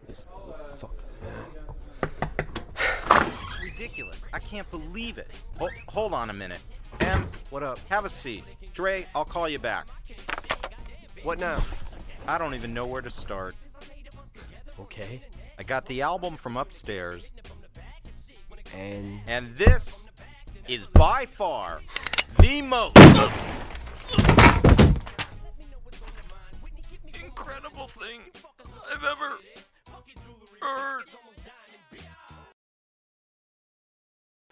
This fuck. It's ridiculous. I can't believe it. Hold on a minute. Em, What up? have a seat. Dre, I'll call you back. What now? I don't even know where to start. Okay. I got the album from upstairs, And and this is by far the most